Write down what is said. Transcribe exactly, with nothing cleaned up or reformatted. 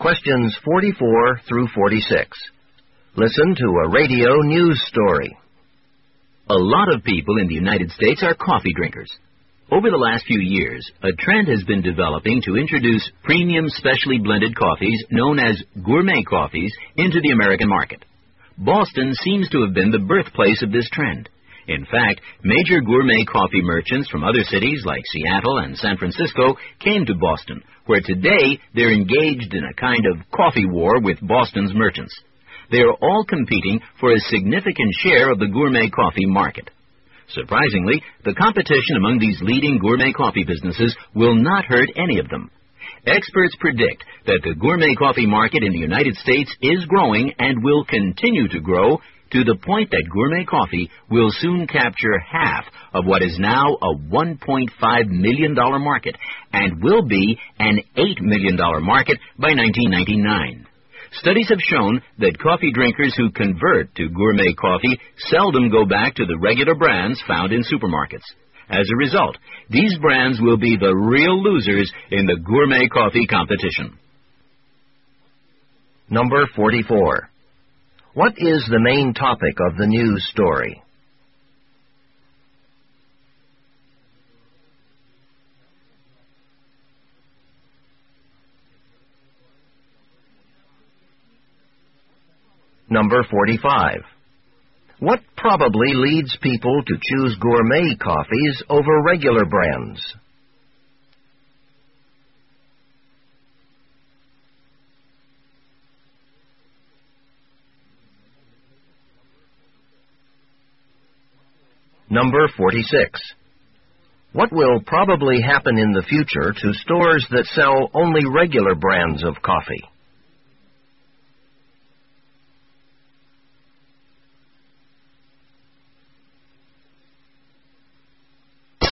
questions forty-four through forty-six. Listen to a radio news story. A lot of people in the United States are coffee drinkers. Over the last few years, a trend has been developing to introduce premium specially blended coffees known as gourmet coffees into the American market. Boston seems to have been the birthplace of this trend. In fact, major gourmet coffee merchants from other cities like Seattle and San Francisco came to Boston, where today they're engaged in a kind of coffee war with Boston's merchants. They are all competing for a significant share of the gourmet coffee market. Surprisingly, the competition among these leading gourmet coffee businesses will not hurt any of them. Experts predict that the gourmet coffee market in the United States is growing and will continue to grow to the point that gourmet coffee will soon capture half of what is now a one point five million dollars market and will be an eight million dollars market by nineteen ninety-nine. Studies have shown that coffee drinkers who convert to gourmet coffee seldom go back to the regular brands found in supermarkets. As a result, these brands will be the real losers in the gourmet coffee competition. Number forty-four. What is the main topic of the news story? Number forty-five. What probably leads people to choose gourmet coffees over regular brands? Number forty-six. What will probably happen in the future to stores that sell only regular brands of coffee?